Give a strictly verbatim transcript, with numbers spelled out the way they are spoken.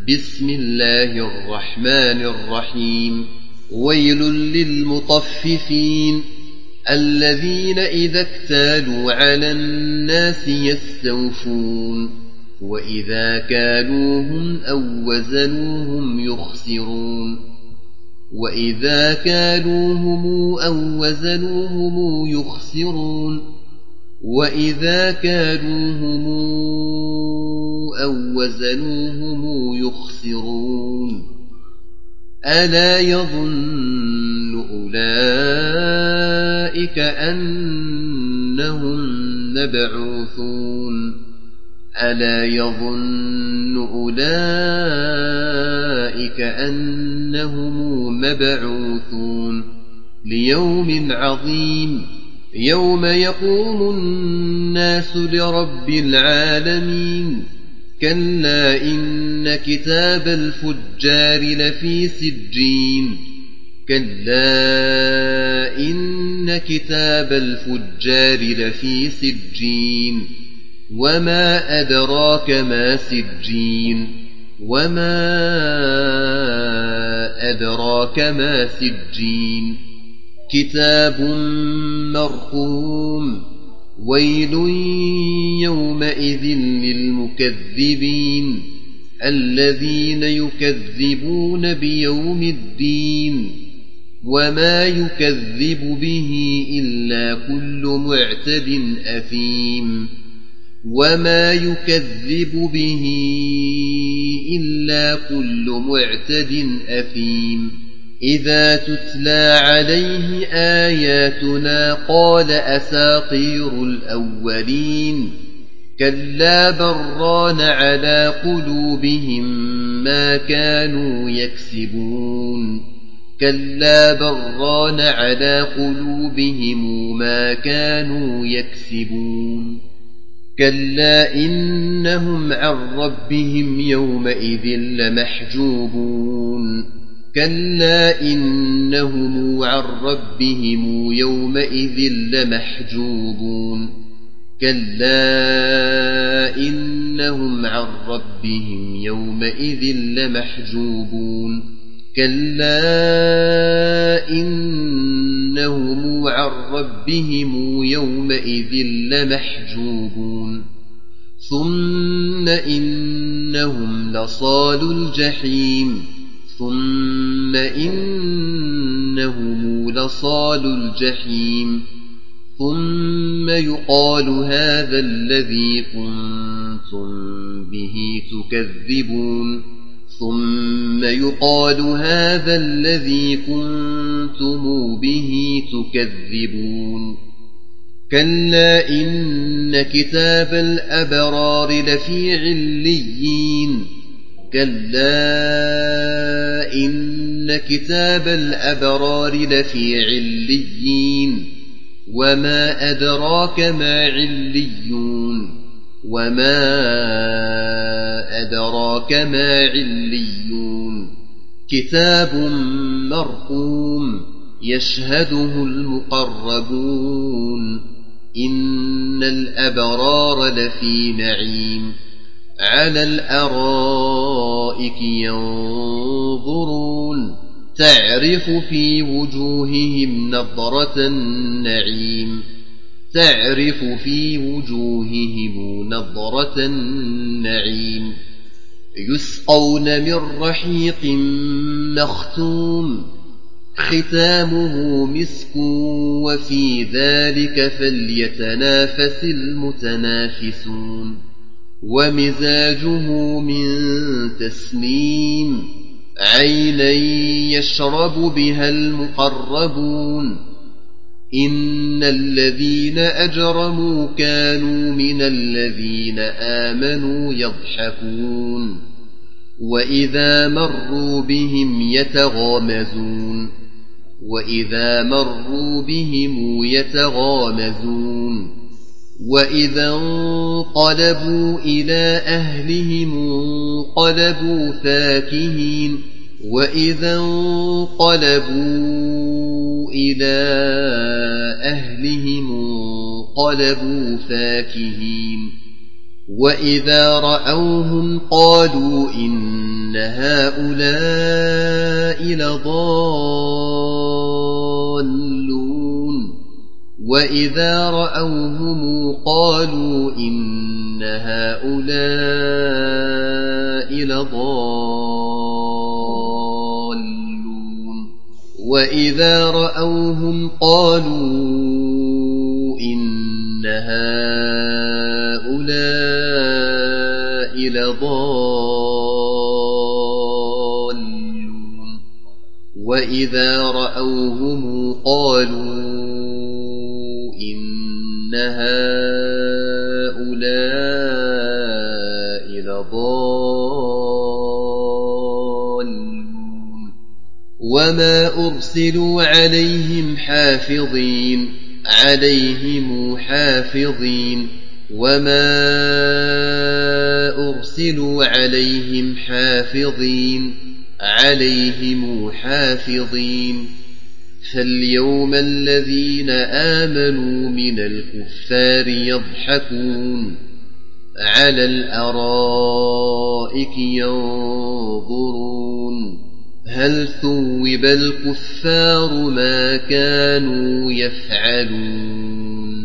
بسم الله الرحمن الرحيم ويل للمطففين الذين إذا اكتالوا على الناس يستوفون وإذا كالوهم أو وزنوهم يخسرون وإذا كالوهم أو وزنوهم يخسرون وإذا كالوهم أو وزنوهم يخسرون ألا يظن أولئك أنهم مبعوثون ألا يظن أولئك أنهم مبعوثون ليوم عظيم يوم يقوم الناس لرب العالمين كلا إن كتاب الفجار لفي سجين كلا إن كتاب الفجار لفي سجين وما أدراك ما سجين وما أدراك ما سجين كتاب مرقوم ويل يومئذ للمكذبين الذين يكذبون بيوم الدين وما يكذب به إلا كل معتد أثيم وما يكذب به إلا كل معتد أثيم إذا تتلى عليه آياتنا قال أساطير الأولين كلا بران على قلوبهم ما كانوا يكسبون كلا بران على قلوبهم ما كانوا يكسبون كلا إنهم عن ربهم يومئذ لمحجوبون كلا إنهم عن ربهم يومئذ لمحجوبون كلا إنهم عن ربهم يومئذ لمحجوبون كلا إنهم عن ربهم يومئذ لمحجوبون ثم إنهم لصالو الجحيم ثم إنهم لصالو الجحيم ثم يقال هذا الذي كنتم به تكذبون ثم يقال هذا الذي كنتم به تكذبون كلا إن كتاب الأبرار لفي عليين كلا إن كتاب الأبرار لفي عليين وما أدراك ما عليون وما أدراك ما عليون كتاب مرقوم يشهده المقربون إن الأبرار لفي نعيم على الأرائك ينظرون تعرف في وجوههم نضرة النعيم تعرف في وجوههم نضرة النعيم يسقون من رحيق مختوم ختامه مسك وفي ذلك فليتنافس المتنافسون ومزاجه من تسنيم عينا يشرب بها المقربون إن الذين أجرموا كانوا من الذين آمنوا يضحكون وإذا مروا بهم يتغامزون وإذا مروا بهم يتغامزون وإذا انقلبوا إلى أهلهم انقلبوا فاكهين وإذا انقلبوا إلى أهلهم انقلبوا فاكهين وإذا رأوهم قالوا إن هؤلاء لضالون وإذا رأوهم قالوا إن هؤلاء لضالون وإذا رأوهم قالوا إن هؤلاء لضالون وإذا رأوهم قالوا إن هؤلاء لضالون وما أرسلوا عليهم حافظين عليهم حافظين وما أرسلوا عليهم حافظين عليهم حافظين فاليوم الذين آمنوا من الكفار يضحكون على الأرائك ينظرون هل ثوب الكفار ما كانوا يفعلون